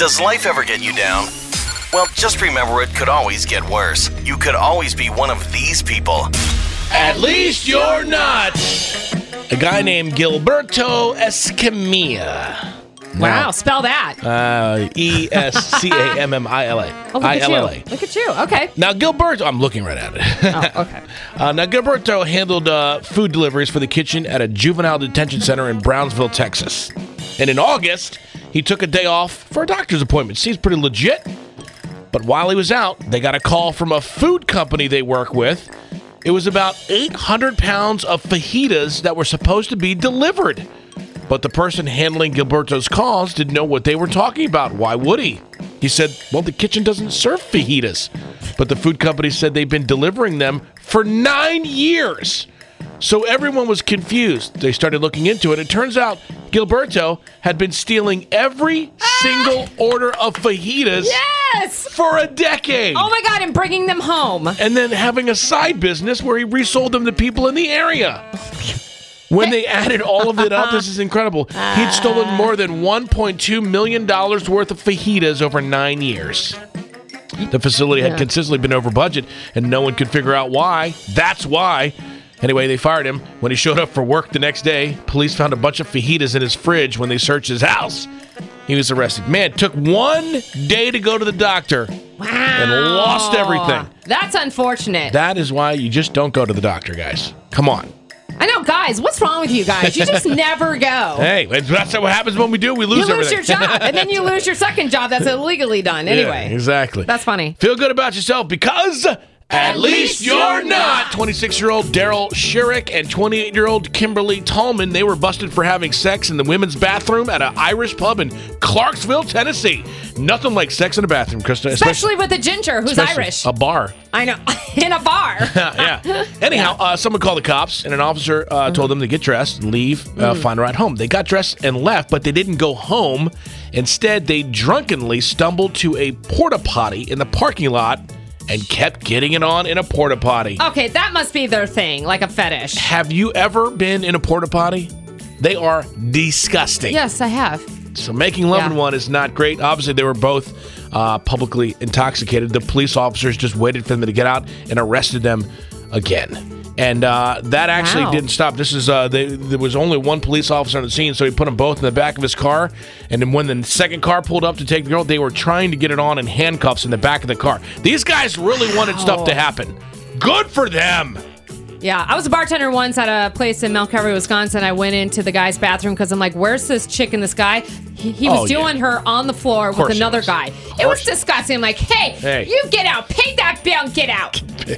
Does life ever get you down? Well, just remember it could always get worse. You could always be one of these people. At least you're not. A guy named Gilberto Escamilla. Wow, spell that. Escammila. Oh, look at you. Look at you. Okay. Now, Gilberto, I'm looking right at it. Oh, okay. Now, Gilberto handled food deliveries for the kitchen at a juvenile detention center in Brownsville, Texas. And in August, he took a day off for a doctor's appointment. Seems pretty legit. But while he was out, they got a call from a food company they work with. It was about 800 pounds of fajitas that were supposed to be delivered. But the person handling Gilberto's calls didn't know what they were talking about. Why would he? He said, well, the kitchen doesn't serve fajitas. But the food company said they've been delivering them for 9 years. So everyone was confused. They started looking into it. It turns out Gilberto had been stealing every single order of fajitas for a decade. Oh, my God, and bringing them home. And then having a side business where he resold them to people in the area. When they added all of it up, this is incredible. He'd stolen more than $1.2 million worth of fajitas over 9 years. The facility had consistently been over budget, and no one could figure out why. That's why. Anyway, they fired him. When he showed up for work the next day, police found a bunch of fajitas in his fridge when they searched his house. He was arrested. Man, it took 1 day to go to the doctor. Wow. And lost everything. That's unfortunate. That is why you just don't go to the doctor, guys. Come on. I know, guys. What's wrong with you guys? You just never go. Hey, that's what happens when we do. We lose everything. You lose your job, and then you lose your second job that's illegally done. Anyway. Yeah, exactly. That's funny. Feel good about yourself because at least you're not. 26-year-old Daryl Sherrick and 28-year-old Kimberly Tallman, they were busted for having sex in the women's bathroom at an Irish pub in Clarksville, Tennessee. Nothing like sex in a bathroom, Krista. Especially with a ginger who's Irish. A bar. I know. In a bar. Yeah. Anyhow, someone called the cops, and an officer told them to get dressed and leave, find a ride home. They got dressed and left, but they didn't go home. Instead, they drunkenly stumbled to a porta potty in the parking lot and kept getting it on in a porta potty. Okay, that must be their thing, like a fetish. Have you ever been in a porta potty? They are disgusting. Yes, I have. So making love in one is not great. Obviously, they were both publicly intoxicated. The police officers just waited for them to get out and arrested them again. And that actually didn't stop. This is there was only one police officer on the scene, so he put them both in the back of his car. And then when the second car pulled up to take the girl, they were trying to get it on in handcuffs in the back of the car. These guys really wanted stuff to happen. Good for them. Yeah, I was a bartender once at a place in Mount Calvary, Wisconsin. I went into the guy's bathroom because I'm like, where's this chick and this guy? He was doing her on the floor with another guy. It was disgusting. I'm like, hey, you get out. Pay that bill and get out.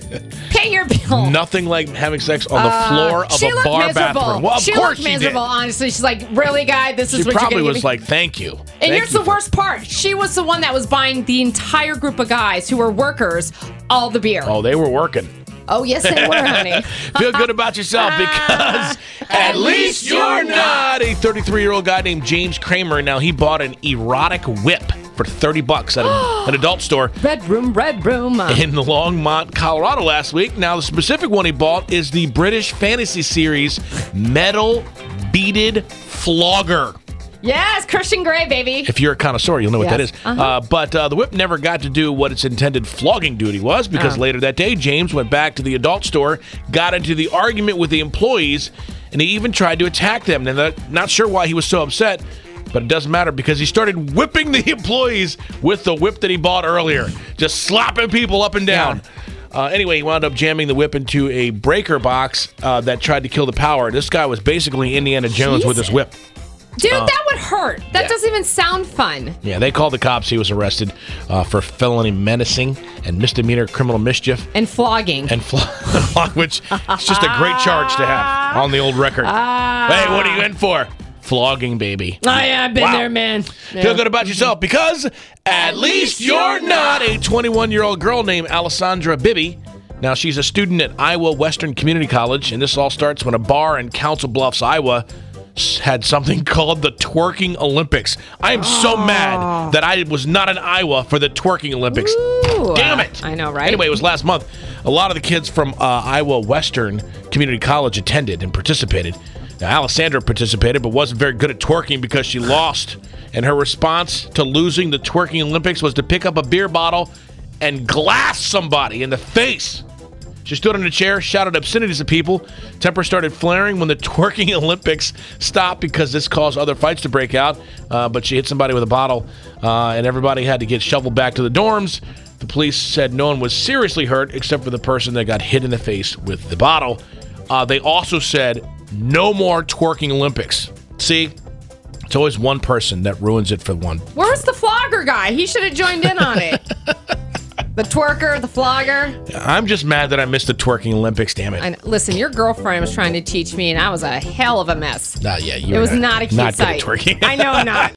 Pay your bill. Nothing like having sex on the floor of a bar bathroom. Well, she looked miserable, honestly. She's like, really, guy? This is what you're going to give me? She probably was like, thank you. And here's the worst part. She was the one that was buying the entire group of guys who were workers all the beer. Oh, they were working. Oh, yes, they were, honey. Feel good about yourself because at least you're not. A 33-year-old guy named James Kramer. Now, he bought an erotic whip for $30 at an adult store. Red room. In Longmont, Colorado last week. Now, the specific one he bought is the British fantasy series Metal Beaded Flogger. Yes, Christian Grey, baby. If you're a connoisseur, you'll know what that is. But the whip never got to do what its intended flogging duty was because later that day, James went back to the adult store, got into the argument with the employees, and he even tried to attack them. And they're not sure why he was so upset, but it doesn't matter because he started whipping the employees with the whip that he bought earlier, just slapping people up and down. Anyway, he wound up jamming the whip into a breaker box that tried to kill the power. This guy was basically Indiana Jones with his whip. Dude, that would hurt. That doesn't even sound fun. Yeah, they called the cops. He was arrested for felony menacing and misdemeanor criminal mischief. And flogging. And which is just a great charge to have on the old record. Hey, what are you in for? Flogging, baby. Oh, yeah, I've been there, man. Yeah. Feel good about yourself because at least you're not. A 21-year-old girl named Alessandra Bibby. Now, she's a student at Iowa Western Community College, and this all starts when a bar in Council Bluffs, Iowa, had something called the Twerking Olympics. I am so mad that I was not in Iowa for the Twerking Olympics. Ooh, damn it. I know, right? Anyway, it was last month. A lot of the kids from Iowa Western Community College attended and participated. Now, Alessandra participated but wasn't very good at twerking because she lost. And her response to losing the twerking Olympics was to pick up a beer bottle and glass somebody in the face. She stood on a chair, shouted obscenities at people. Temper started flaring when the twerking Olympics stopped because this caused other fights to break out. But she hit somebody with a bottle, and everybody had to get shoveled back to the dorms. The police said no one was seriously hurt except for the person that got hit in the face with the bottle. They also said no more twerking Olympics. See, it's always one person that ruins it for one. Where was the flogger guy? He should have joined in on it. The twerker, the flogger. I'm just mad that I missed the twerking Olympics, damn it. Listen, your girlfriend was trying to teach me, and I was a hell of a mess. Yeah, it was not a cute sight. Good at twerking. I know, not.